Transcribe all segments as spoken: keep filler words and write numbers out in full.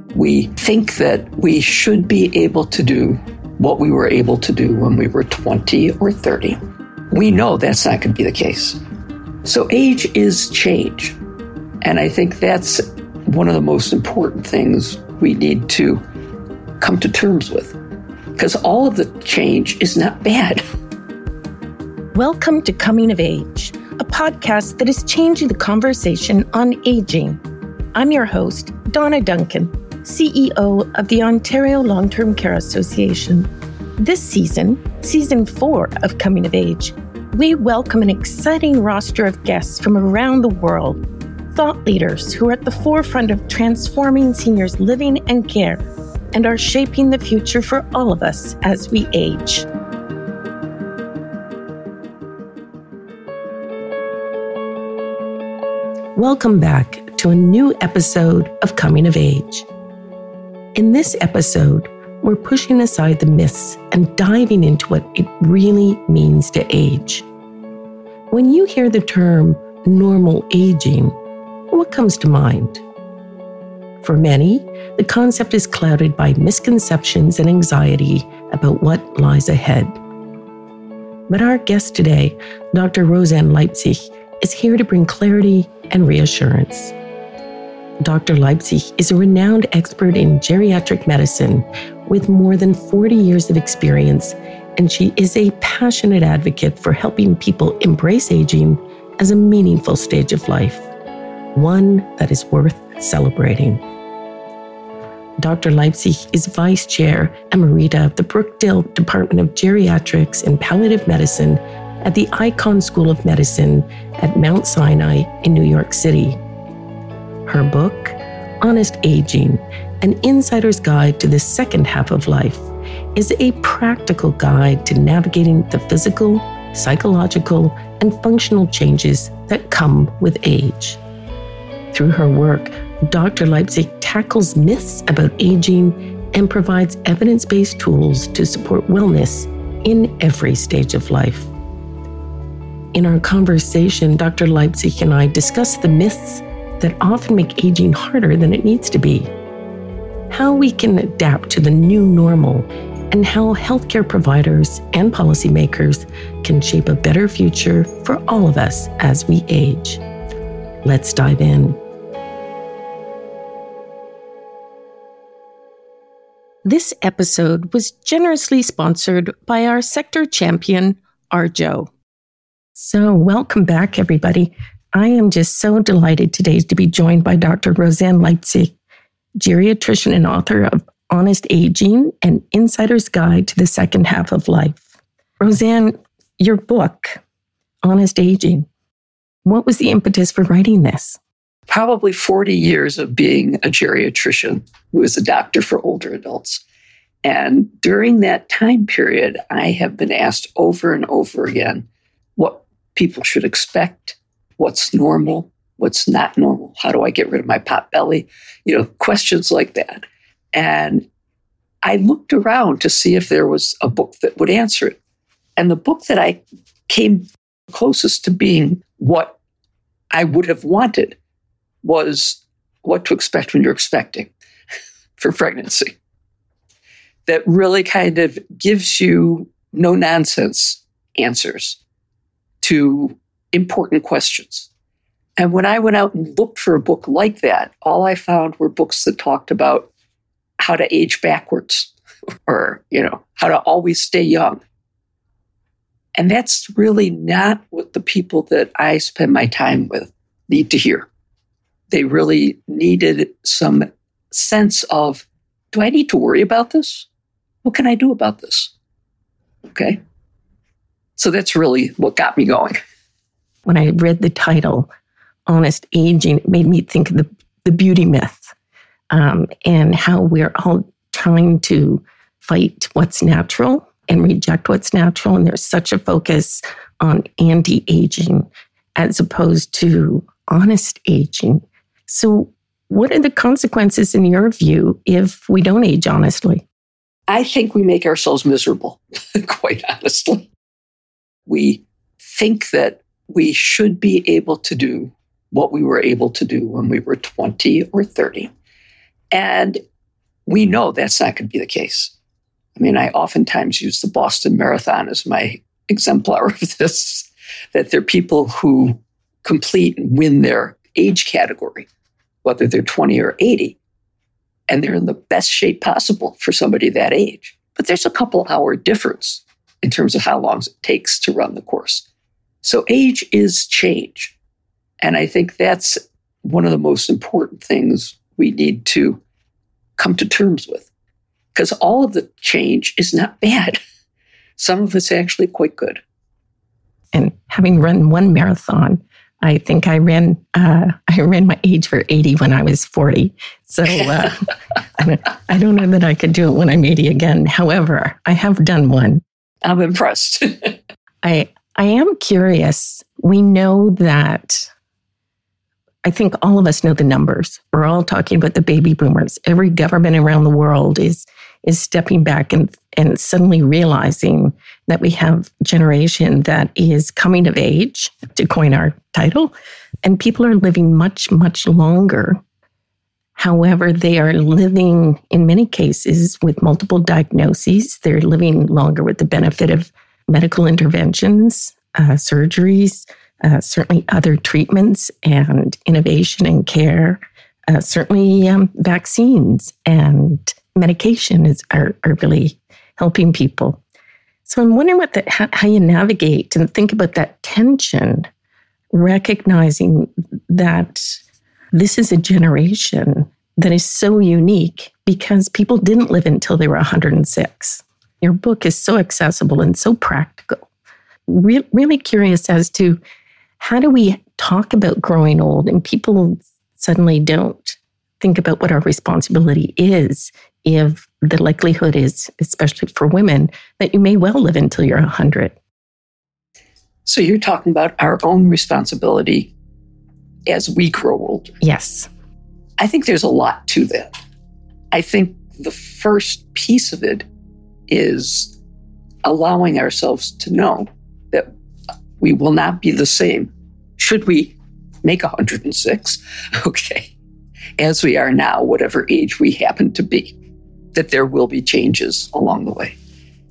We think that we should be able to do what we were able to do when we were twenty or thirty. We know that's not going to be the case. So age is change. And I think that's one of the most important things we need to come to terms with, because all of the change is not bad. Welcome to Coming of Age, a podcast that is changing the conversation on aging. I'm your host, Donna Duncan, C E O of the Ontario Long-Term Care Association. This season, season four of Coming of Age, we welcome an exciting roster of guests from around the world, thought leaders who are at the forefront of transforming seniors' living and care and are shaping the future for all of us as we age. Welcome back to a new episode of Coming of Age. In this episode, we're pushing aside the myths and diving into what it really means to age. When you hear the term normal aging, what comes to mind? For many, the concept is clouded by misconceptions and anxiety about what lies ahead. But our guest today, Doctor Roseanne Leipzig, is here to bring clarity and reassurance. Doctor Leipzig is a renowned expert in geriatric medicine with more than forty years of experience, and she is a passionate advocate for helping people embrace aging as a meaningful stage of life, one that is worth celebrating. Doctor Leipzig is Vice Chair Emerita of the Brookdale Department of Geriatrics and Palliative Medicine at the Icahn School of Medicine at Mount Sinai in New York City. Her book, Honest Aging, An Insider's Guide to the Second Half of Life, is a practical guide to navigating the physical, psychological, and functional changes that come with age. Through her work, Doctor Leipzig tackles myths about aging and provides evidence-based tools to support wellness in every stage of life. In our conversation, Doctor Leipzig and I discuss the myths that often make aging harder than it needs to be, how we can adapt to the new normal, and how healthcare providers and policymakers can shape a better future for all of us as we age. Let's dive in. This episode was generously sponsored by our sector champion, Arjo. So welcome back, everybody. I am just so delighted today to be joined by Doctor Roseanne Leipzig, geriatrician and author of Honest Aging, An Insider's Guide to the Second Half of Life. Roseanne, your book, Honest Aging, what was the impetus for writing this? Probably forty years of being a geriatrician who is a doctor for older adults. And during that time period, I have been asked over and over again what people should expect, what's normal, what's not normal, how do I get rid of my pot belly, you know, questions like that. And I looked around to see if there was a book that would answer it. And the book that I came closest to being what I would have wanted was What to Expect When You're Expecting for Pregnancy. That really kind of gives you no-nonsense answers to important questions. And when I went out and looked for a book like that, all I found were books that talked about how to age backwards or, you know, how to always stay young. And that's really not what the people that I spend my time with need to hear. They really needed some sense of, do I need to worry about this? What can I do about this? Okay. So that's really what got me going. When I read the title, Honest Aging, it made me think of the, the beauty myth um, and how we're all trying to fight what's natural and reject what's natural. And there's such a focus on anti-aging as opposed to honest aging. So what are the consequences in your view if we don't age honestly? I think we make ourselves miserable, quite honestly. We think that we should be able to do what we were able to do when we were twenty or thirty. And we know that's not going to be the case. I mean, I oftentimes use the Boston Marathon as my exemplar of this, that there are people who complete and win their age category, whether they're twenty or eighty, and they're in the best shape possible for somebody that age. But there's a couple hour difference in terms of how long it takes to run the course. So age is change. And I think that's one of the most important things we need to come to terms with, because all of the change is not bad. Some of it's actually quite good. And having run one marathon, I think I ran uh, I ran my age for eighty when I was forty. So uh, I, don't, I don't know that I could do it when I'm eighty again. However, I have done one. I'm impressed. I I am curious. We know that, I think all of us know the numbers. We're all talking about the baby boomers. Every government around the world is is stepping back and, and suddenly realizing that we have a generation that is coming of age, to coin our title, and people are living much, much longer. However, they are living, in many cases, with multiple diagnoses. They're living longer with the benefit of medical interventions, uh, surgeries, uh, certainly other treatments and innovation and care, uh, certainly um, vaccines and medication is are, are really helping people. So I'm wondering what the, how, how you navigate and think about that tension, recognizing that this is a generation that is so unique because people didn't live until they were one hundred six. Your book is so accessible and so practical. Re- really curious as to how do we talk about growing old and people suddenly don't think about what our responsibility is if the likelihood is, especially for women, that you may well live until you're one hundred. So you're talking about our own responsibility as we grow older. Yes. I think there's a lot to that. I think the first piece of it is allowing ourselves to know that we will not be the same, should we make one hundred six, okay, as we are now, whatever age we happen to be, that there will be changes along the way.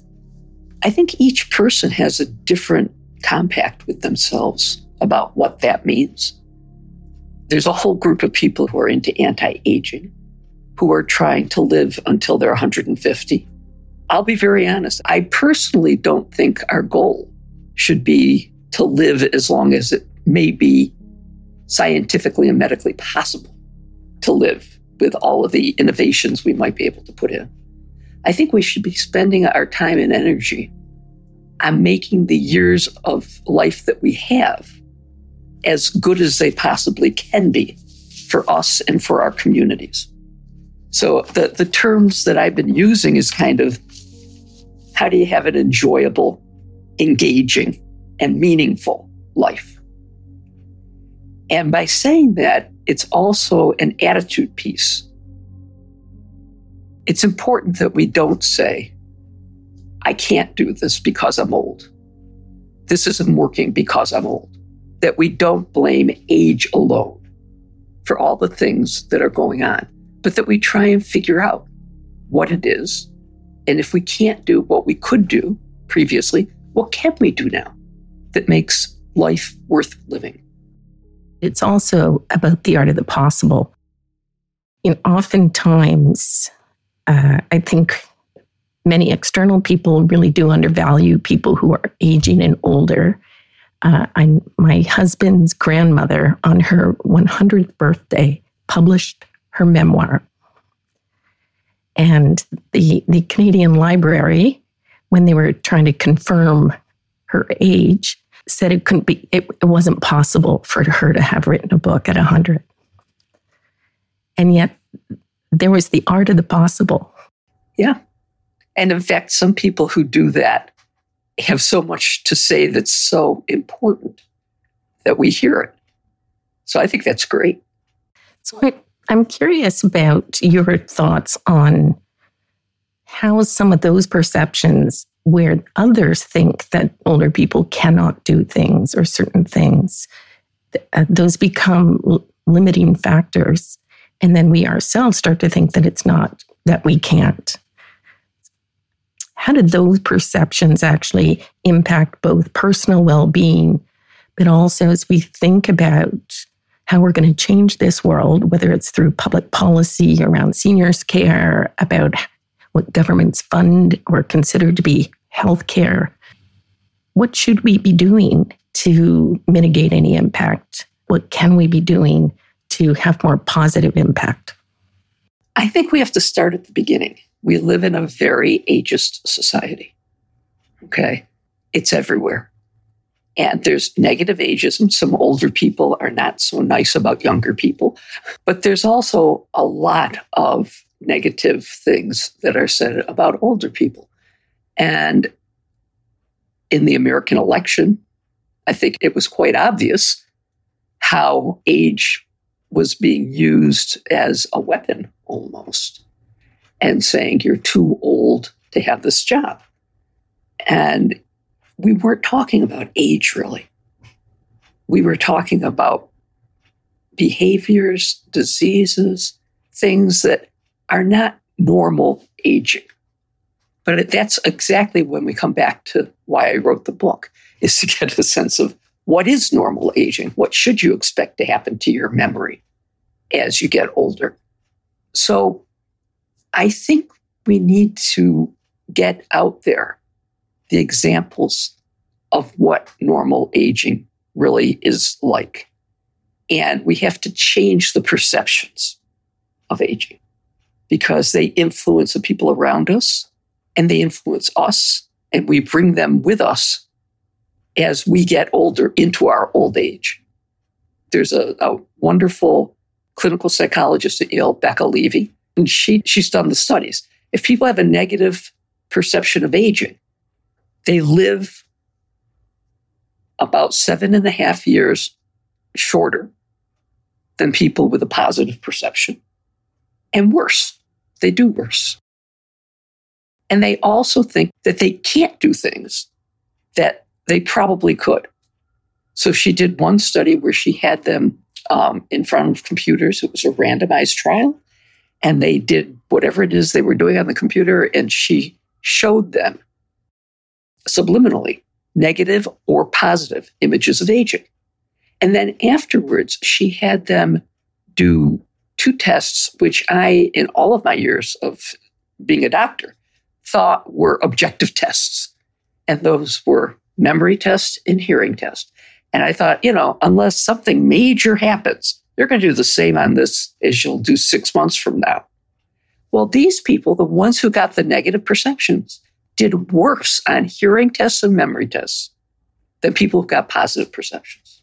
I think each person has a different compact with themselves about what that means. There's a whole group of people who are into anti-aging, who are trying to live until they're one hundred fifty. I'll be very honest. I personally don't think our goal should be to live as long as it may be scientifically and medically possible to live with all of the innovations we might be able to put in. I think we should be spending our time and energy on making the years of life that we have as good as they possibly can be for us and for our communities. So the, the terms that I've been using is kind of, how do you have an enjoyable, engaging, and meaningful life? And by saying that, it's also an attitude piece. It's important that we don't say, I can't do this because I'm old. This isn't working because I'm old. That we don't blame age alone for all the things that are going on, but that we try and figure out what it is. And if we can't do what we could do previously, what can we do now that makes life worth living? It's also about the art of the possible. You know, oftentimes, uh, I think many external people really do undervalue people who are aging and older. Uh, I, my husband's grandmother, on her one hundredth birthday, published her memoir. And the, the Canadian Library, when they were trying to confirm her age, said it couldn't be, it, it wasn't possible for her to have written a book at one hundred. And yet, there was the art of the possible. Yeah. And in fact, some people who do that have so much to say that's so important that we hear it. So I think that's great. So I, I'm curious about your thoughts on how some of those perceptions where others think that older people cannot do things or certain things, uh, those become l- limiting factors. And then we ourselves start to think that it's not that we can't. How did those perceptions actually impact both personal well-being, but also as we think about how we're going to change this world, whether it's through public policy around seniors' care, about what governments fund or consider to be healthcare? What should we be doing to mitigate any impact? What can we be doing to have more positive impact? I think we have to start at the beginning. We live in a very ageist society. Okay? It's everywhere. And there's negative ageism. Some older people are not so nice about younger people. But there's also a lot of negative things that are said about older people. And in the American election, I think it was quite obvious how age was being used as a weapon almost, and saying you're too old to have this job. And we weren't talking about age, really. We were talking about behaviors, diseases, things that are not normal aging. But that's exactly when we come back to why I wrote the book, is to get a sense of what is normal aging? What should you expect to happen to your memory as you get older? So I think we need to get out there the examples of what normal aging really is like. And we have to change the perceptions of aging because they influence the people around us and they influence us, and we bring them with us as we get older into our old age. There's a, a wonderful clinical psychologist at Yale, Becca Levy, and she she's done the studies. If people have a negative perception of aging, they live about seven and a half years shorter than people with a positive perception. And worse, they do worse. And they also think that they can't do things that they probably could. So she did one study where she had them um, in front of computers. It was a randomized trial. And they did whatever it is they were doing on the computer. And she showed them subliminally negative or positive images of aging. And then afterwards, she had them do two tests, which I, in all of my years of being a doctor, thought were objective tests. And those were memory tests and hearing tests. And I thought, you know, unless something major happens, they're going to do the same on this as you'll do six months from now. Well, these people, the ones who got the negative perceptions, did worse on hearing tests and memory tests than people who got positive perceptions.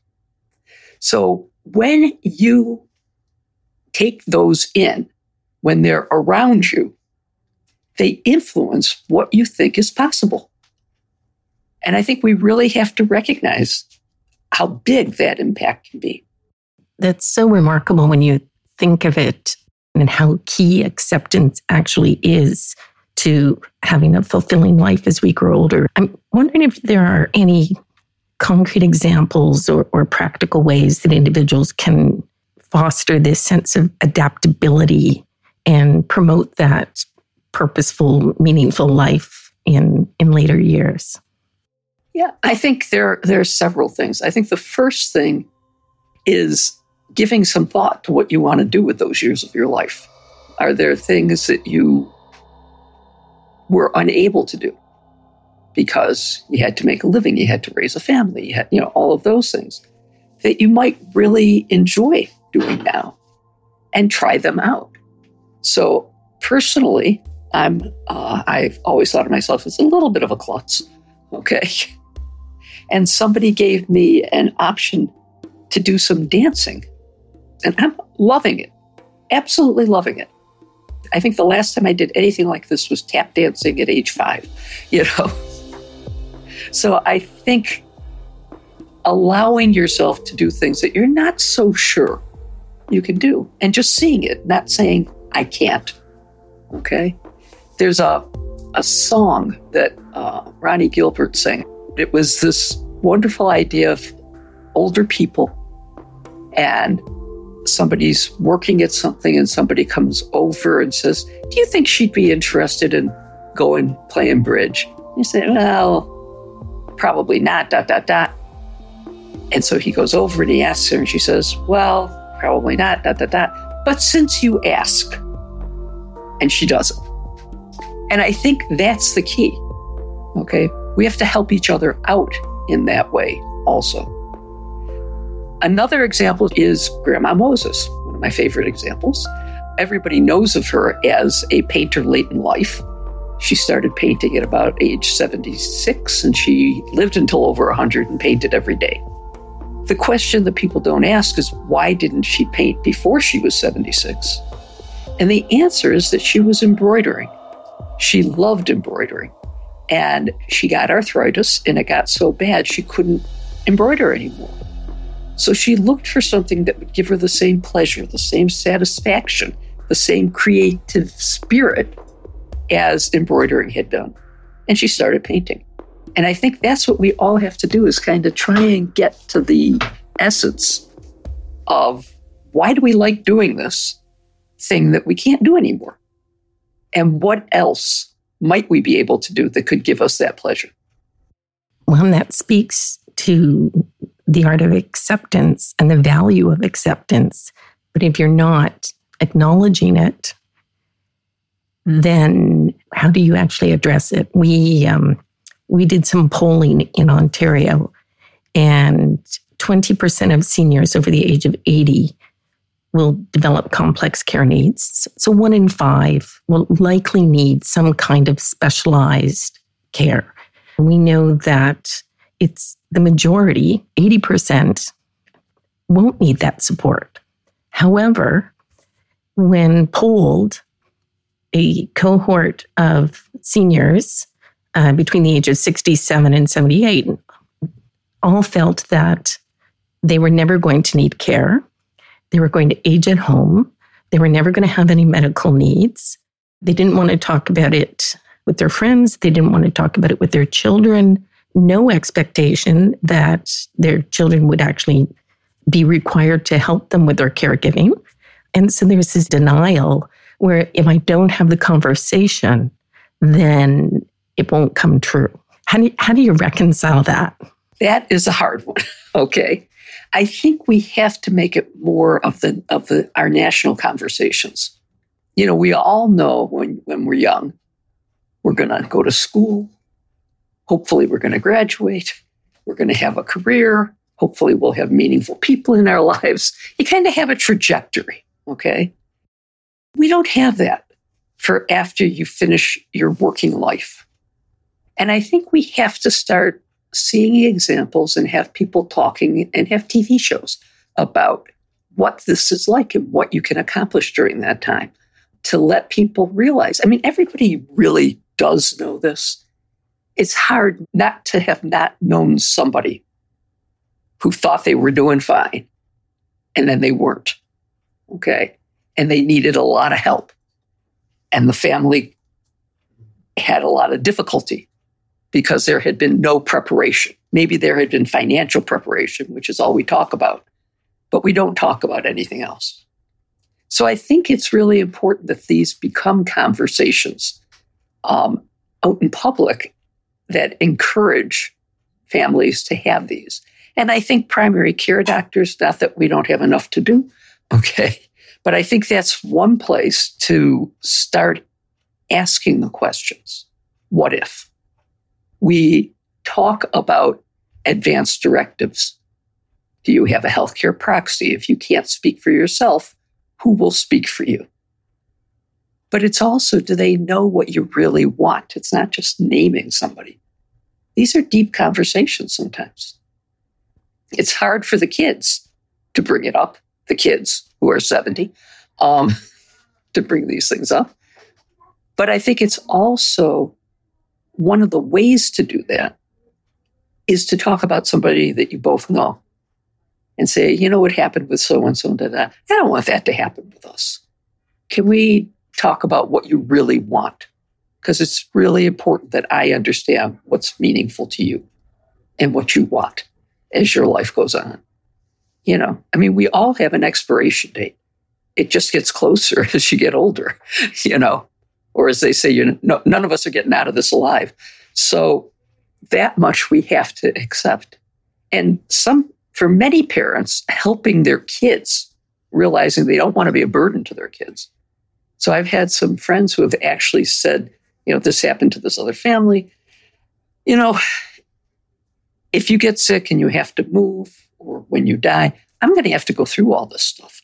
So when you take those in, when they're around you, they influence what you think is possible. And I think we really have to recognize how big that impact can be. That's so remarkable when you think of it and how key acceptance actually is to having a fulfilling life as we grow older. I'm wondering if there are any concrete examples or, or practical ways that individuals can foster this sense of adaptability and promote that purposeful, meaningful life in, in later years. Yeah, I think there, there are several things. I think the first thing is giving some thought to what you want to do with those years of your life. Are there things that you were unable to do because you had to make a living, you had to raise a family, you had, you know, all of those things that you might really enjoy doing now and try them out? So personally, I'm, uh, I've always thought of myself as a little bit of a klutz, okay? And somebody gave me an option to do some dancing. And I'm loving it, absolutely loving it. I think the last time I did anything like this was tap dancing at age five, you know? So I think allowing yourself to do things that you're not so sure you can do and just seeing it, not saying, I can't, okay? There's a, a song that uh, Ronnie Gilbert sang. It was this wonderful idea of older people and somebody's working at something and somebody comes over and says, do you think she'd be interested in going playing bridge? You say, well, probably not, dot, dot, dot. And so he goes over and he asks her and she says, well, probably not, dot, dot, dot. But since you ask, and she doesn't. And I think that's the key, okay? We have to help each other out in that way also. Another example is Grandma Moses, one of my favorite examples. Everybody knows of her as a painter late in life. She started painting at about age seventy-six, and she lived until over one hundred and painted every day. The question that people don't ask is, why didn't she paint before she was seventy-six? And the answer is that she was embroidering. She loved embroidering. And she got arthritis, and it got so bad she couldn't embroider anymore. So she looked for something that would give her the same pleasure, the same satisfaction, the same creative spirit as embroidering had done. And she started painting. And I think that's what we all have to do, is kind of try and get to the essence of, why do we like doing this thing that we can't do anymore? And what else might we be able to do that could give us that pleasure? Well, that speaks to the art of acceptance and the value of acceptance. But if you're not acknowledging it, then how do you actually address it? We um, we did some polling in Ontario, and twenty percent of seniors over the age of eighty will develop complex care needs. So one in five will likely need some kind of specialized care. We know that it's the majority, eighty percent, won't need that support. However, when polled, a cohort of seniors uh, between the age of sixty-seven and seventy-eight all felt that they were never going to need care. They were going to age at home. They were never going to have any medical needs. They didn't want to talk about it with their friends. They didn't want to talk about it with their children. No expectation that their children would actually be required to help them with their caregiving. And so there's this denial where if I don't have the conversation, then it won't come true. How do you, how do you reconcile that? That is a hard one, okay? I think we have to make it more of the of the our national conversations. You know, we all know when, when we're young, we're going to go to school. Hopefully we're going to graduate. We're going to have a career. Hopefully we'll have meaningful people in our lives. You kind of have a trajectory, okay? We don't have that for after you finish your working life. And I think we have to start seeing examples and have people talking and have T V shows about what this is like and what you can accomplish during that time, to let people realize. I mean, everybody really does know this. It's hard not to have not known somebody who thought they were doing fine and then they weren't, okay? And they needed a lot of help. And the family had a lot of difficulty because there had been no preparation. Maybe there had been financial preparation, which is all we talk about, but we don't talk about anything else. So I think it's really important that these become conversations um, out in public that encourage families to have these. And I think primary care doctors, not that we don't have enough to do, okay, but I think that's one place to start asking the questions. What if? We talk about advanced directives. Do you have a healthcare proxy? If you can't speak for yourself, who will speak for you? But it's also, do they know what you really want? It's not just naming somebody. These are deep conversations sometimes. It's hard for the kids to bring it up, the kids who are seventy, um, to bring these things up. But I think it's also one of the ways to do that is to talk about somebody that you both know and say, you know what happened with so-and-so and da-da. I don't want that to happen with us. Can we talk about what you really want? Because it's really important that I understand what's meaningful to you and what you want as your life goes on. You know, I mean, we all have an expiration date. It just gets closer as you get older, you know, or as they say, you know, none of us are getting out of this alive. So that much we have to accept. And some, for many parents, helping their kids, realizing they don't want to be a burden to their kids. So I've had some friends who have actually said, you know, this happened to this other family. You know, if you get sick and you have to move, or when you die, I'm going to have to go through all this stuff.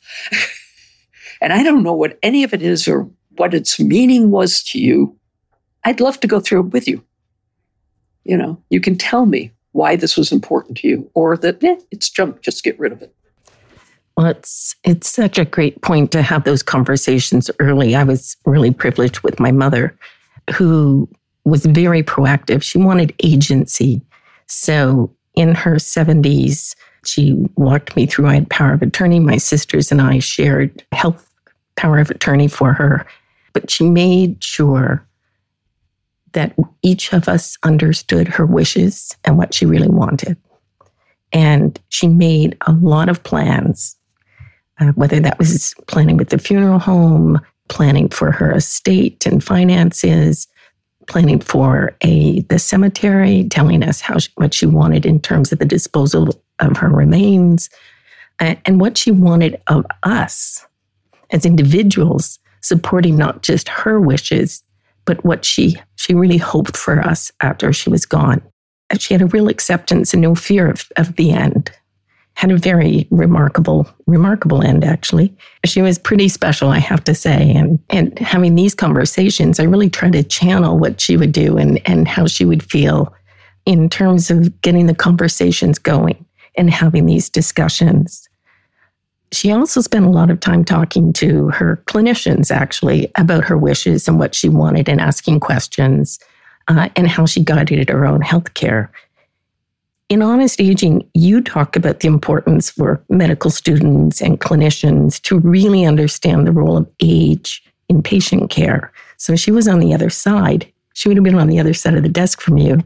And I don't know what any of it is or what its meaning was to you. I'd love to go through it with you. You know, you can tell me why this was important to you, or that eh, it's junk, just get rid of it. Well, it's, it's such a great point to have those conversations early. I was really privileged with my mother, who was very proactive. She wanted agency. So in her seventies, she walked me through. I had power of attorney. My sisters and I shared health power of attorney for her. But she made sure that each of us understood her wishes and what she really wanted. And she made a lot of plans, uh, whether that was planning with the funeral home, planning for her estate and finances, planning for a the cemetery, telling us how she, what she wanted in terms of the disposal of her remains, uh, and what she wanted of us as individuals, supporting not just her wishes, but what she she really hoped for us after she was gone. She had a real acceptance and no fear of, of the end. Had a very remarkable, remarkable end, actually. She was pretty special, I have to say. And and having these conversations, I really tried to channel what she would do and, and how she would feel in terms of getting the conversations going and having these discussions. She also spent a lot of time talking to her clinicians, actually, about her wishes and what she wanted and asking questions uh, and how she guided her own healthcare. In Honest Aging, you talk about the importance for medical students and clinicians to really understand the role of age in patient care. So she was on the other side. She would have been on the other side of the desk from you.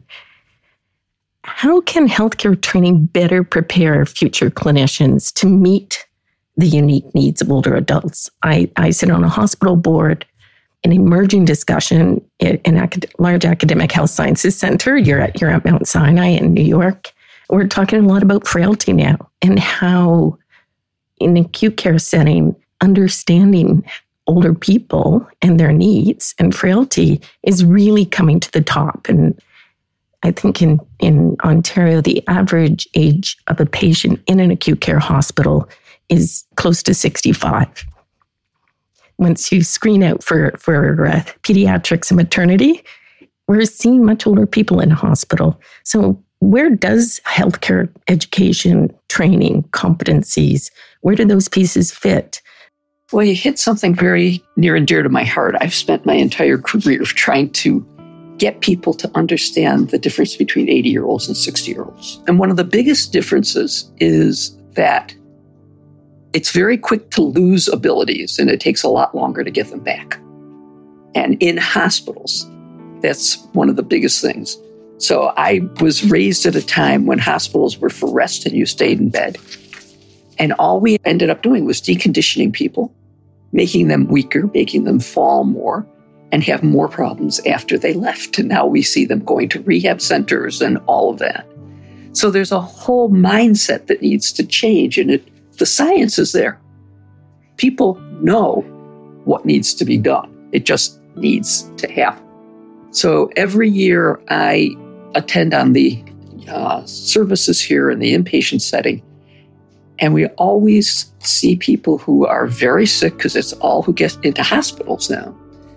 How can healthcare training better prepare future clinicians to meet the unique needs of older adults? I, I sit on a hospital board, an emerging discussion in an acad- large academic health sciences center. You're at, you're at Mount Sinai in New York. We're talking a lot about frailty now and how in an acute care setting, understanding older people and their needs and frailty is really coming to the top. And I think in, in Ontario, the average age of a patient in an acute care hospital is close to sixty-five. Once you screen out for, for uh, pediatrics and maternity, we're seeing much older people in a hospital. So where does healthcare education, training, competencies, where do those pieces fit? Well, you hit something very near and dear to my heart. I've spent my entire career trying to get people to understand the difference between eighty-year-olds and sixty-year-olds. And one of the biggest differences is that it's very quick to lose abilities, and it takes a lot longer to get them back. And in hospitals, that's one of the biggest things. So I was raised at a time when hospitals were for rest and you stayed in bed. And all we ended up doing was deconditioning people, making them weaker, making them fall more, and have more problems after they left. And now we see them going to rehab centers and all of that. So there's a whole mindset that needs to change, and it, the science is there. People know what needs to be done. It just needs to happen. So every year I attend on the uh, services here in the inpatient setting, and we always see people who are very sick because it's all who get into hospitals now.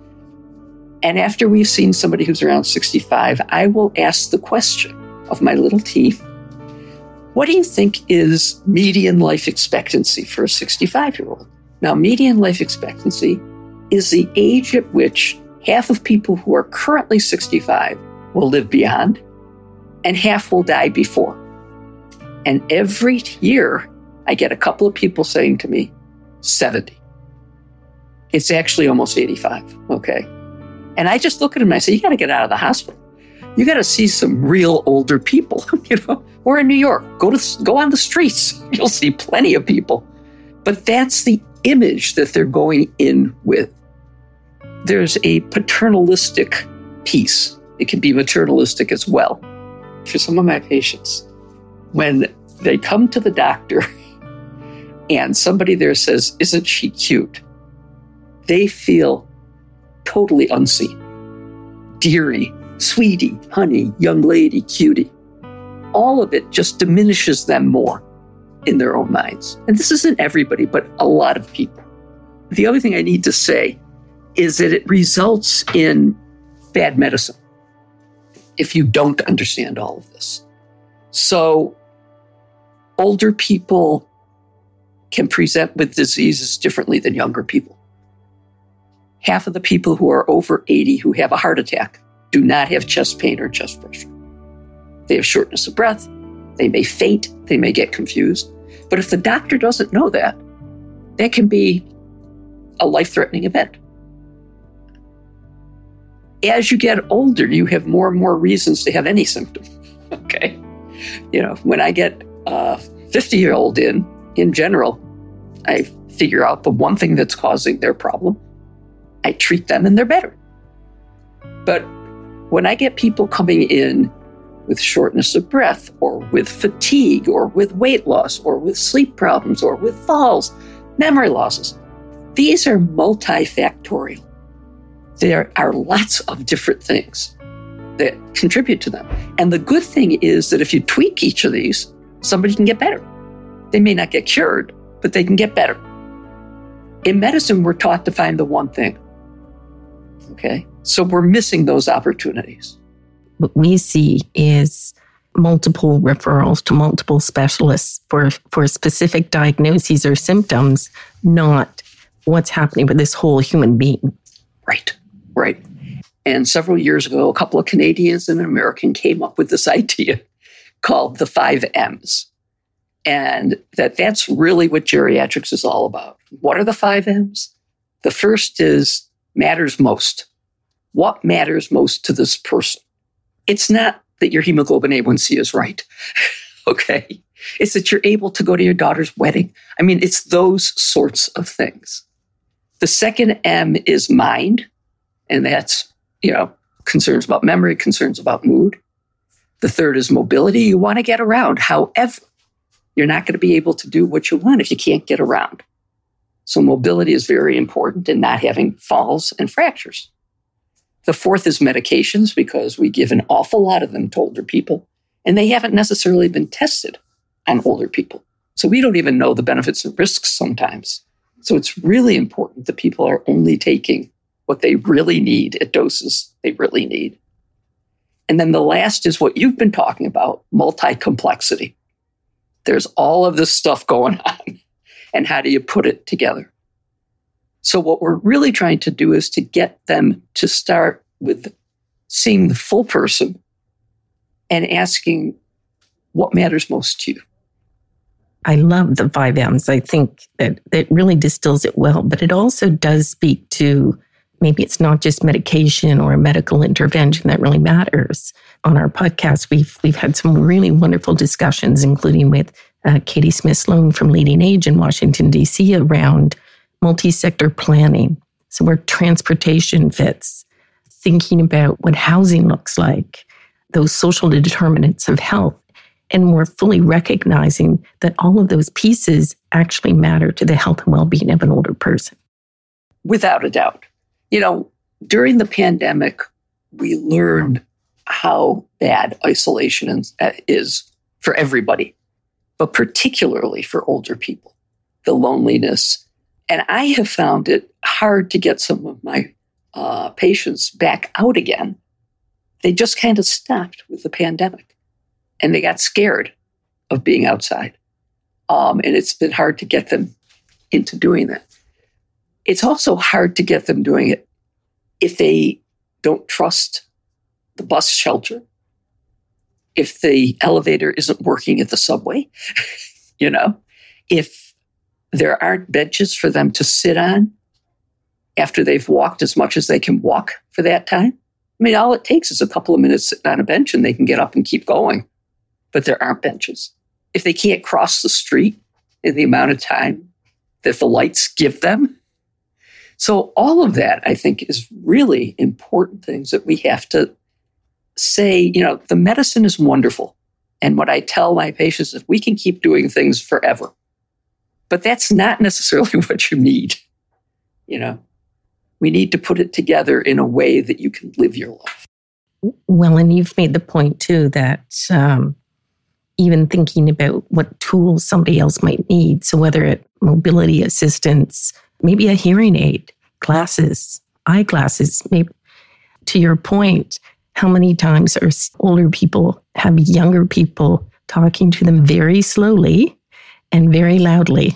And after we've seen somebody who's around sixty-five, I will ask the question of my little team, what do you think is median life expectancy for a sixty-five-year-old? Now, median life expectancy is the age at which half of people who are currently sixty-five will live beyond, and half will die before. And every year, I get a couple of people saying to me, seventy. It's actually almost eighty-five, okay? And I just look at them and I say, you got to get out of the hospital. You got to see some real older people. You know, we're in New York. Go to go on the streets. You'll see plenty of people. But that's the image that they're going in with. There's a paternalistic piece. It can be maternalistic as well. For some of my patients, when they come to the doctor and somebody there says, "Isn't she cute?" they feel totally unseen. Dearie, sweetie, honey, young lady, cutie. All of it just diminishes them more in their own minds. And this isn't everybody, but a lot of people. The other thing I need to say is that it results in bad medicine if you don't understand all of this. So older people can present with diseases differently than younger people. Half of the people who are over eighty who have a heart attack do not have chest pain or chest pressure. They have shortness of breath. They may faint. They may get confused. But if the doctor doesn't know that, that can be a life-threatening event. As you get older, you have more and more reasons to have any symptom. Okay? You know, when I get a fifty-year-old in, in general, I figure out the one thing that's causing their problem. I treat them and they're better. But when I get people coming in with shortness of breath or with fatigue or with weight loss or with sleep problems or with falls, memory losses, these are multifactorial. There are lots of different things that contribute to them. And the good thing is that if you tweak each of these, somebody can get better. They may not get cured, but they can get better. In medicine, we're taught to find the one thing. Okay? So we're missing those opportunities. What we see is multiple referrals to multiple specialists for, for specific diagnoses or symptoms, not what's happening with this whole human being. Right, right. And several years ago, a couple of Canadians and an American came up with this idea called the five M's. And that that's really what geriatrics is all about. What are the five M's? The first is matters most. What matters most to this person? It's not that your hemoglobin A one C is right, okay? It's that you're able to go to your daughter's wedding. I mean, it's those sorts of things. The second M is mind, and that's, you know, concerns about memory, concerns about mood. The third is mobility. You want to get around. However, you're not going to be able to do what you want if you can't get around. So mobility is very important in not having falls and fractures. The fourth is medications, because we give an awful lot of them to older people, and they haven't necessarily been tested on older people. So we don't even know the benefits and risks sometimes. So it's really important that people are only taking what they really need at doses they really need. And then the last is what you've been talking about, multi-complexity. There's all of this stuff going on. And how do you put it together? So what we're really trying to do is to get them to start with seeing the full person and asking what matters most to you. I love the five M's. I think that it really distills it well, but it also does speak to maybe it's not just medication or a medical intervention that really matters. On our podcast, we've we've had some really wonderful discussions, including with uh, Katie Smith-Sloan from Leading Age in Washington, D C, around multi-sector planning. So where transportation fits, thinking about what housing looks like, those social determinants of health, and more fully recognizing that all of those pieces actually matter to the health and well-being of an older person. Without a doubt. You know, during the pandemic, we learned how bad isolation is for everybody, but particularly for older people, the loneliness. And I have found it hard to get some of my uh, patients back out again. They just kind of stopped with the pandemic and they got scared of being outside. Um, and it's been hard to get them into doing that. It's also hard to get them doing it if they don't trust the bus shelter, if the elevator isn't working at the subway, you know, if there aren't benches for them to sit on after they've walked as much as they can walk for that time. I mean, all it takes is a couple of minutes sitting on a bench and they can get up and keep going. But there aren't benches. If they can't cross the street in the amount of time that the lights give them. So all of that, I think, is really important things that we have to say, you know, the medicine is wonderful. And what I tell my patients is we can keep doing things forever. But that's not necessarily what you need. You know, we need to put it together in a way that you can live your life. Well, and you've made the point, too, that um, even thinking about what tools somebody else might need, so whether it's mobility assistance, maybe a hearing aid, glasses, eyeglasses, maybe, to your point, how many times are older people have younger people talking to them very slowly and very loudly?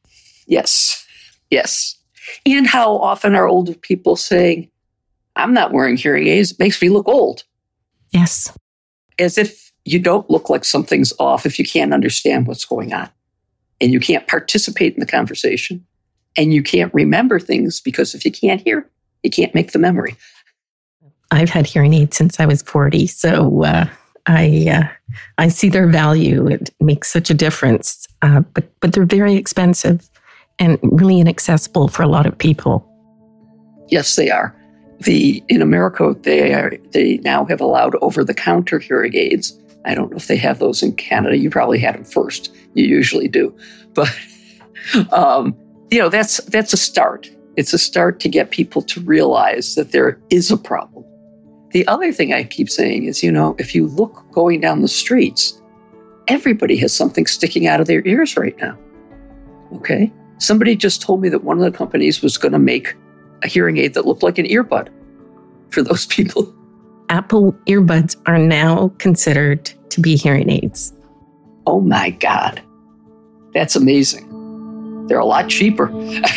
Yes, yes. And how often are older people saying, I'm not wearing hearing aids, it makes me look old. Yes. As if you don't look like something's off if you can't understand what's going on. And you can't participate in the conversation. And you can't remember things because if you can't hear, you can't make the memory. I've had hearing aids since I was forty, so uh, I uh, I see their value. It makes such a difference, uh, but but they're very expensive and really inaccessible for a lot of people. Yes, they are. The in America, they are they now have allowed over-the-counter hearing aids. I don't know if they have those in Canada. You probably had them first. You usually do, but um, you know that's that's a start. It's a start to get people to realize that there is a problem. The other thing I keep saying is, you know, if you look going down the streets, everybody has something sticking out of their ears right now. Okay? Somebody just told me that one of the companies was going to make a hearing aid that looked like an earbud for those people. Apple earbuds are now considered to be hearing aids. Oh my God. That's amazing. They're a lot cheaper.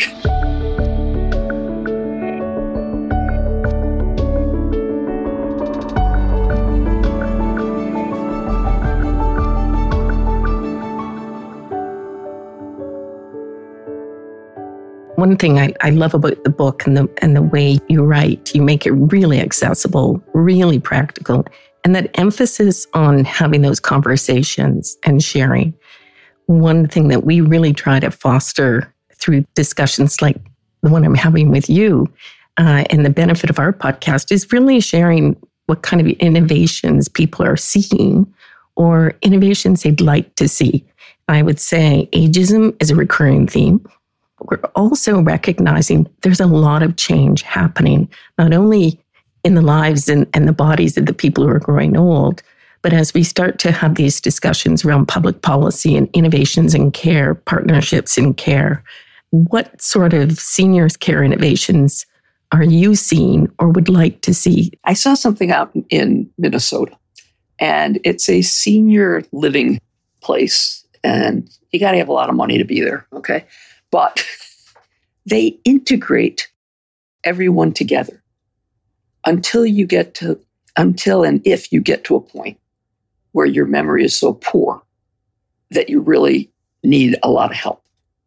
One thing I, I love about the book and the and the way you write, you make it really accessible, really practical, and that emphasis on having those conversations and sharing. One thing that we really try to foster through discussions like the one I'm having with you uh, and the benefit of our podcast is really sharing what kind of innovations people are seeing or innovations they'd like to see. I would say ageism is a recurring theme. We're also recognizing there's a lot of change happening, not only in the lives and, and the bodies of the people who are growing old, but as we start to have these discussions around public policy and innovations in care, partnerships in care, what sort of seniors care innovations are you seeing or would like to see? I saw something out in Minnesota, and it's a senior living place, and you got to have a lot of money to be there, okay? But they integrate everyone together until you get to, until and if you get to a point where your memory is so poor that you really need a lot of help.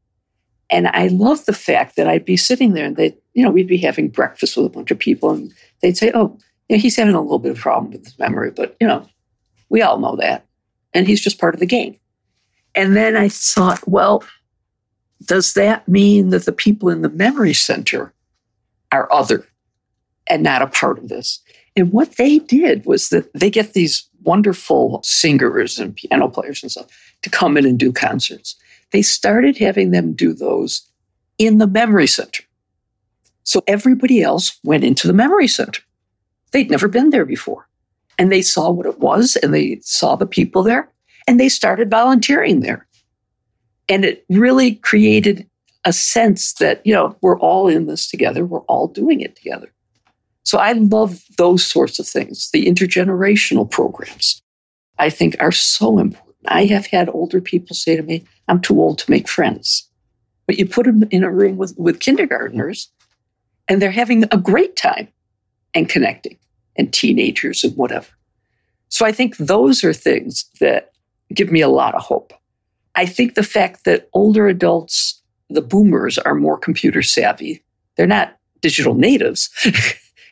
And I love the fact that I'd be sitting there and they, you know, we'd be having breakfast with a bunch of people and they'd say, oh, yeah, he's having a little bit of a problem with his memory, but, you know, we all know that. And he's just part of the game. And then I thought, well, does that mean that the people in the memory center are other and not a part of this? And what they did was that they get these wonderful singers and piano players and stuff to come in and do concerts. They started having them do those in the memory center. So everybody else went into the memory center. They'd never been there before. And they saw what it was, and they saw the people there, and they started volunteering there. And it really created a sense that, you know, we're all in this together. We're all doing it together. So I love those sorts of things. The intergenerational programs, I think, are so important. I have had older people say to me, I'm too old to make friends. But you put them in a room with, with kindergartners, and they're having a great time and connecting, and teenagers and whatever. So I think those are things that give me a lot of hope. I think the fact that older adults, the boomers, are more computer savvy. They're not digital natives.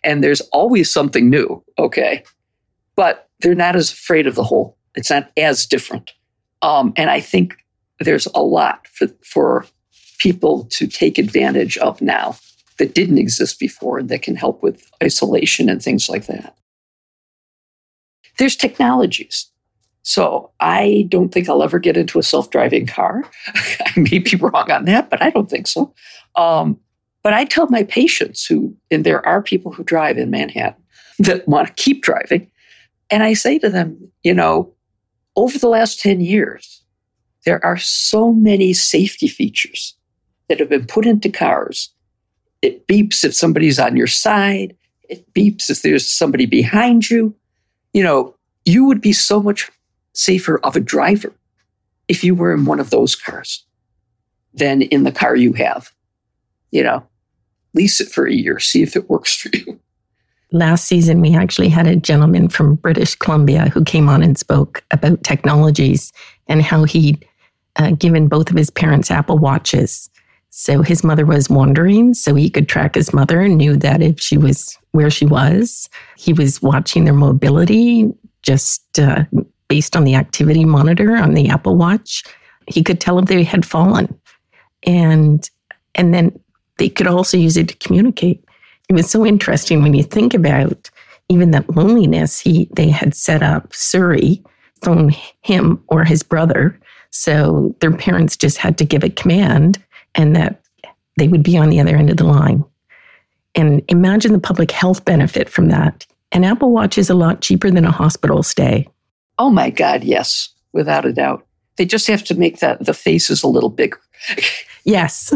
And there's always something new, okay? But they're not as afraid of the whole. It's not as different. Um, and I think there's a lot for, for people to take advantage of now that didn't exist before and that can help with isolation and things like that. There's technologies. So I don't think I'll ever get into a self-driving car. I may be wrong on that, but I don't think so. Um, but I tell my patients who, and there are people who drive in Manhattan that want to keep driving. And I say to them, you know, over the last ten years, there are so many safety features that have been put into cars. It beeps if somebody's on your side. It beeps if there's somebody behind you. You know, you would be so much safer of a driver if you were in one of those cars than in the car you have. You know, lease it for a year, see if it works for you. Last season, we actually had a gentleman from British Columbia who came on and spoke about technologies and how he'd uh, given both of his parents Apple Watches. So his mother was wandering, so he could track his mother and knew that if she was where she was. He was watching their mobility just uh, based on the activity monitor on the Apple Watch. He could tell if they had fallen. And, and then they could also use it to communicate. It was so interesting when you think about even that loneliness. He they had set up Siri, phone him or his brother. So their parents just had to give a command and that they would be on the other end of the line. And imagine the public health benefit from that. An Apple Watch is a lot cheaper than a hospital stay. Oh my God, yes, without a doubt. They just have to make that the faces a little bigger. Yes.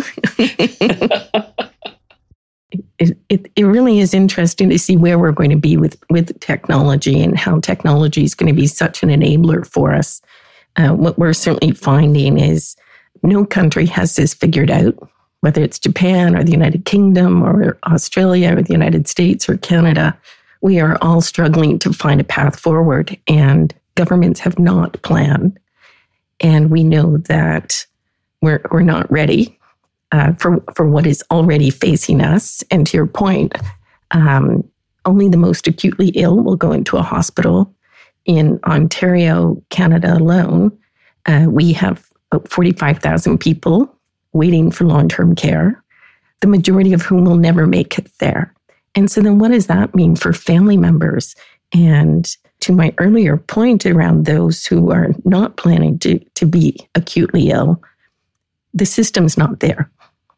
It, it it really is interesting to see where we're going to be with, with technology and how technology is going to be such an enabler for us. Uh, what we're certainly finding is no country has this figured out, whether it's Japan or the United Kingdom or Australia or the United States or Canada. We are all struggling to find a path forward, and governments have not planned. And we know that we're we're not ready. Uh, for, for what is already facing us. And to your point, um, only the most acutely ill will go into a hospital. In Ontario, Canada alone, uh, we have about forty-five thousand people waiting for long-term care, the majority of whom will never make it there. And so then what does that mean for family members? And to my earlier point around those who are not planning to, to be acutely ill, the system's not there.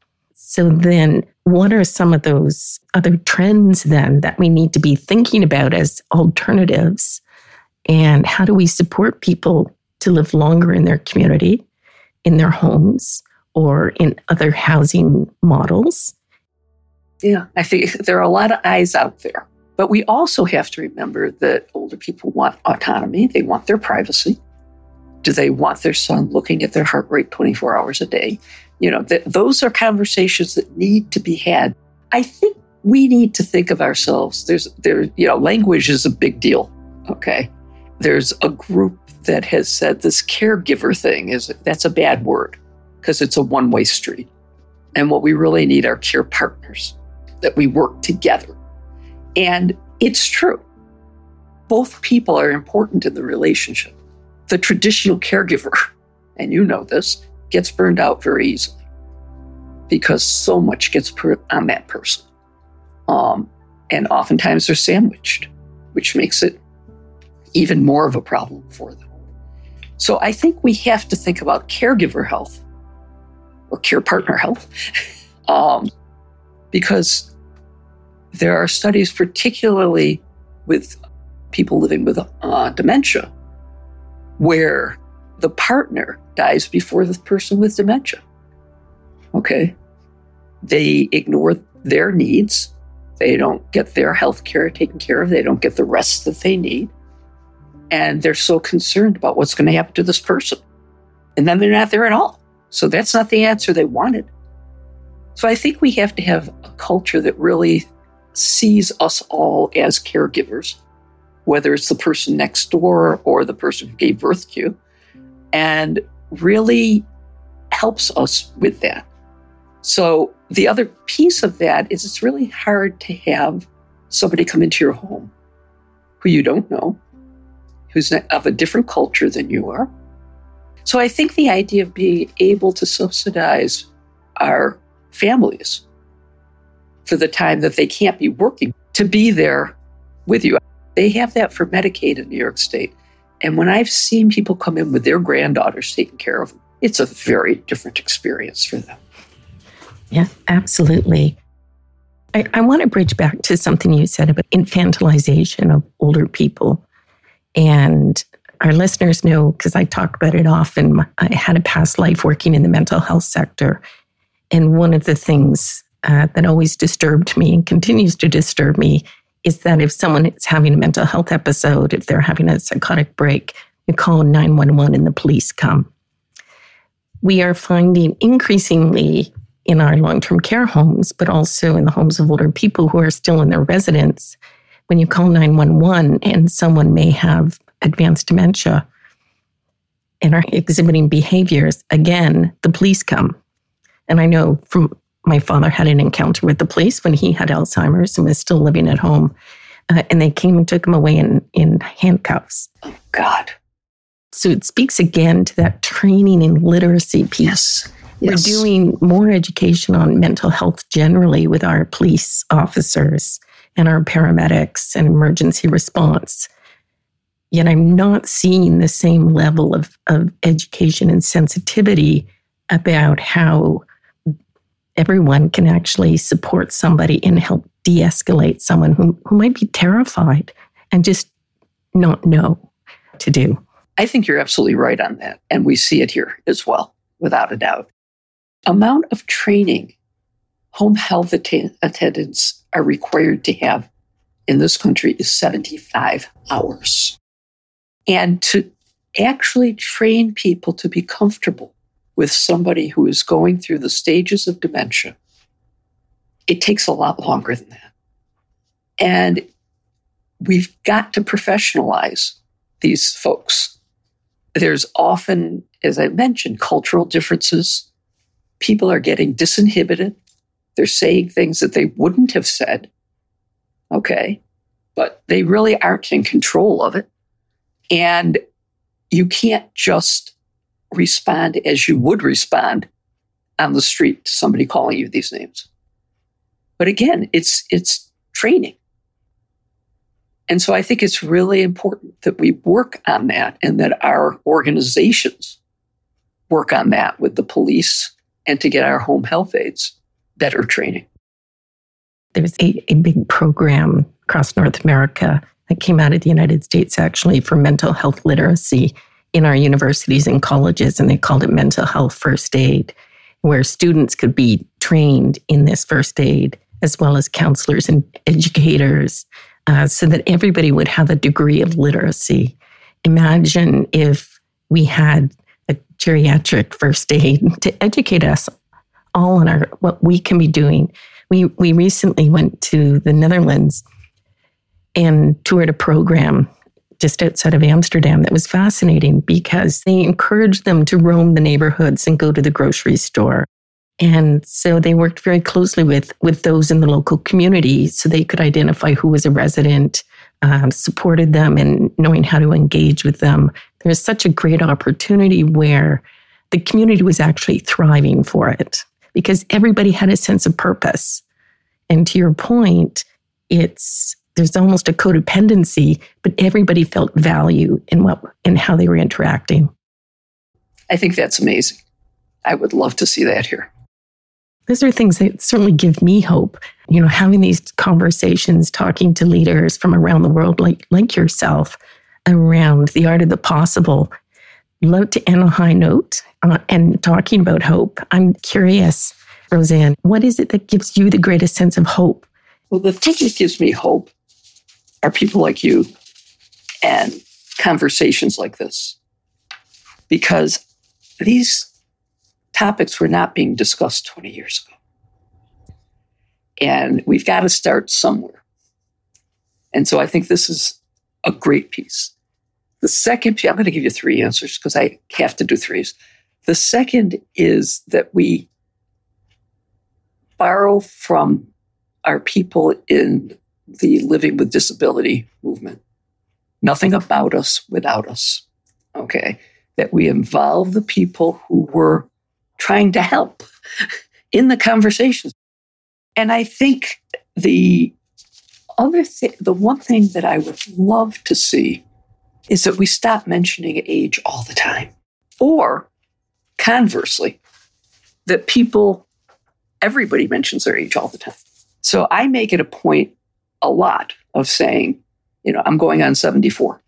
So then what are some of those other trends then that we need to be thinking about as alternatives? And how do we support people to live longer in their community, in their homes, or in other housing models? Yeah, I think there are a lot of eyes out there. But we also have to remember that older people want autonomy. They want their privacy. Do they want their son looking at their heart rate twenty-four hours a day? You know, th- those are conversations that need to be had. I think we need to think of ourselves. There's, there, you know, language is a big deal. Okay. There's a group that has said this caregiver thing is, that's a bad word because it's a one-way street. And what we really need are care partners, that we work together. And it's true. Both people are important in the relationship. The traditional caregiver, and you know this, gets burned out very easily because so much gets put on that person. Um, and oftentimes they're sandwiched, which makes it even more of a problem for them. So I think we have to think about caregiver health or care partner health um, because there are studies, particularly with people living with uh, dementia, where the partner dies before the person with dementia. Okay. They ignore their needs. They don't get their health care taken care of. They don't get the rest that they need. And they're so concerned about what's going to happen to this person. And then they're not there at all. So that's not the answer they wanted. So I think we have to have a culture that really sees us all as caregivers, whether it's the person next door or the person who gave birth to you, and really helps us with that. So the other piece of that is it's really hard to have somebody come into your home who you don't know, who's of a different culture than you are. So I think the idea of being able to subsidize our families for the time that they can't be working, to be there with you. They have that for Medicaid in New York State. And when I've seen people come in with their granddaughters taking care of them, it's a very different experience for them. Yeah, absolutely. I, I want to bridge back to something you said about infantilization of older people. And our listeners know, because I talk about it often, I had a past life working in the mental health sector. And one of the things uh, that always disturbed me and continues to disturb me is that if someone is having a mental health episode, if they're having a psychotic break, you call nine one one and the police come. We are finding increasingly in our long-term care homes, but also in the homes of older people who are still in their residence, when you call nine one one and someone may have advanced dementia and are exhibiting behaviors, again, the police come. And I know from my father had an encounter with the police when he had Alzheimer's and was still living at home. Uh, and they came and took him away in, in handcuffs. Oh, God. So it speaks again to that training and literacy piece. Yes. Yes. We're doing more education on mental health generally with our police officers and our paramedics and emergency response. Yet I'm not seeing the same level of, of education and sensitivity about how everyone can actually support somebody and help de-escalate someone who, who might be terrified and just not know what to do. I think you're absolutely right on that. And we see it here as well, without a doubt. Amount of training home health att- attendants are required to have in this country is seventy-five hours. And to actually train people to be comfortable with somebody who is going through the stages of dementia, it takes a lot longer than that. And we've got to professionalize these folks. There's often, as I mentioned, cultural differences. People are getting disinhibited. They're saying things that they wouldn't have said. Okay. But they really aren't in control of it. And you can't just respond as you would respond on the street to somebody calling you these names. But again, it's it's training. And so I think it's really important that we work on that and that our organizations work on that with the police and to get our home health aides better training. There's a, a big program across North America that came out of the United States actually for mental health literacy in our universities and colleges, and they called it Mental Health First Aid, where students could be trained in this first aid, as well as counselors and educators, uh, so that everybody would have a degree of literacy. Imagine if we had a geriatric first aid to educate us all on our what we can be doing. We we recently went to the Netherlands and toured a program just outside of Amsterdam that was fascinating because they encouraged them to roam the neighborhoods and go to the grocery store. And so they worked very closely with, with those in the local community so they could identify who was a resident, um, supported them in knowing how to engage with them. There was such a great opportunity where the community was actually thriving for it because everybody had a sense of purpose. And to your point, it's there's almost a codependency, but everybody felt value in what in how they were interacting. I think that's amazing. I would love to see that here. Those are things that certainly give me hope. You know, having these conversations, talking to leaders from around the world like, like yourself around the art of the possible. Love to end on a high note uh, and talking about hope. I'm curious, Roseanne, what is it that gives you the greatest sense of hope? Well, the thing that gives me hope are people like you and conversations like this. Because these topics were not being discussed twenty years ago. And we've got to start somewhere. And so I think this is a great piece. The second piece, I'm going to give you three answers because I have to do threes. The second is that we borrow from our people in the Living with Disability movement. Nothing about us without us, okay? That we involve the people who were trying to help in the conversations. And I think the other thing, the one thing that I would love to see is that we stop mentioning age all the time. Or conversely, that people, everybody mentions their age all the time. So I make it a point a lot of saying, you know, I'm going on seventy-four.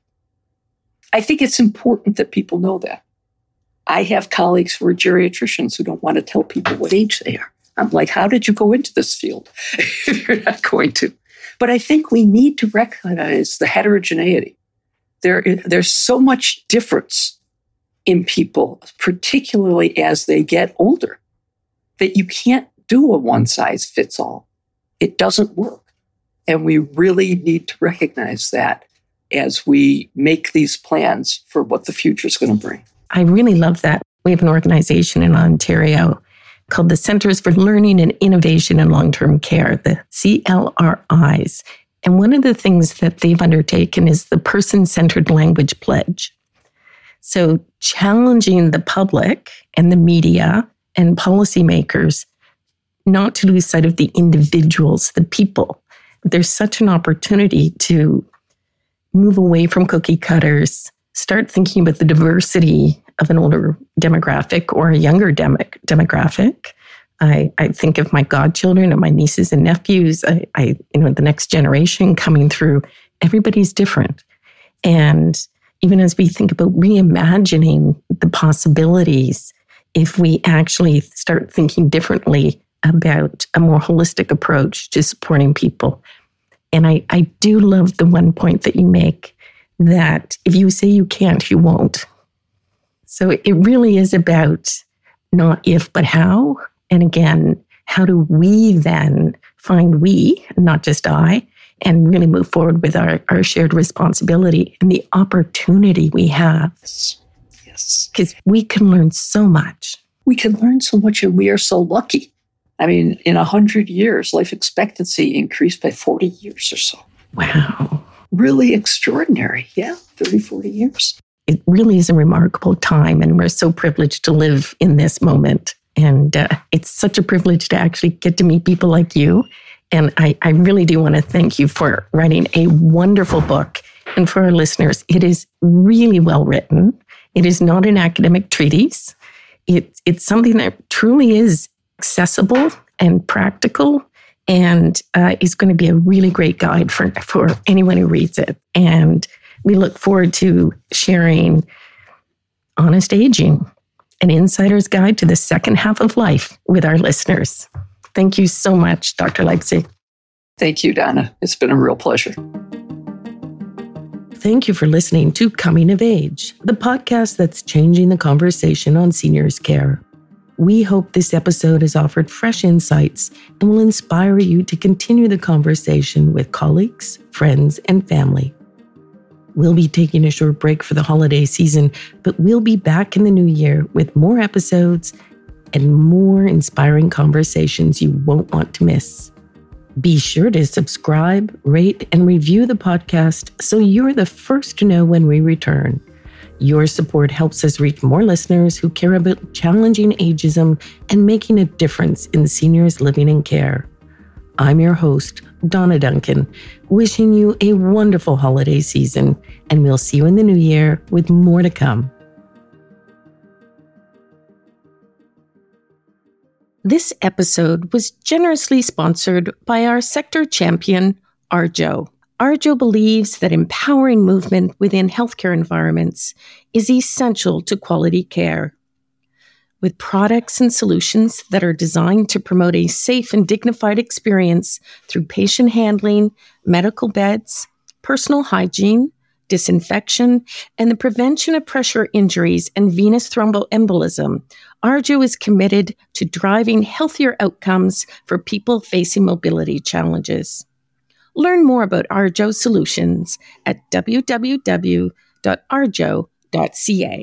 I think it's important that people know that. I have colleagues who are geriatricians who don't want to tell people what age they are. I'm like, how did you go into this field if you're not going to? But I think we need to recognize the heterogeneity. There, there's so much difference in people, particularly as they get older, that you can't do a one-size-fits-all. It doesn't work. And we really need to recognize that as we make these plans for what the future is going to bring. I really love that. We have an organization in Ontario called the Centers for Learning and Innovation in Long-Term Care, the C L R Is. And one of the things that they've undertaken is the Person-Centered Language Pledge. So challenging the public and the media and policymakers not to lose sight of the individuals, the people. There's such an opportunity to move away from cookie cutters, start thinking about the diversity of an older demographic or a younger dem- demographic. I, I think of my godchildren and my nieces and nephews. I, I, you know, the next generation coming through, everybody's different. And even as we think about reimagining the possibilities, if we actually start thinking differently about a more holistic approach to supporting people. And I, I do love the one point that you make, that if you say you can't, you won't. So it really is about not if, but how. And again, how do we then find we, not just I, and really move forward with our, our shared responsibility and the opportunity we have. Yes. Because we can learn so much. We can learn so much, and we are so lucky. I mean, in one hundred years, life expectancy increased by forty years or so. Wow. Really extraordinary. Yeah, thirty, forty years. It really is a remarkable time, and we're so privileged to live in this moment. And uh, it's such a privilege to actually get to meet people like you. And I, I really do want to thank you for writing a wonderful book. And for our listeners, it is really well written. It is not an academic treatise. It, it's something that truly is accessible and practical, and uh, is going to be a really great guide for, for anyone who reads it. And we look forward to sharing Honest Aging, an insider's guide to the second half of life with our listeners. Thank you so much, Doctor Leipzig. Thank you, Donna. It's been a real pleasure. Thank you for listening to Coming of Age, the podcast that's changing the conversation on seniors' care. We hope this episode has offered fresh insights and will inspire you to continue the conversation with colleagues, friends, and family. We'll be taking a short break for the holiday season, but we'll be back in the new year with more episodes and more inspiring conversations you won't want to miss. Be sure to subscribe, rate, and review the podcast so you're the first to know when we return. Your support helps us reach more listeners who care about challenging ageism and making a difference in seniors living in care. I'm your host, Donna Duncan, wishing you a wonderful holiday season, and we'll see you in the new year with more to come. This episode was generously sponsored by our sector champion, Arjo. Arjo believes that empowering movement within healthcare environments is essential to quality care. With products and solutions that are designed to promote a safe and dignified experience through patient handling, medical beds, personal hygiene, disinfection, and the prevention of pressure injuries and venous thromboembolism, Arjo is committed to driving healthier outcomes for people facing mobility challenges. Learn more about Arjo solutions at w w w dot arjo dot c a.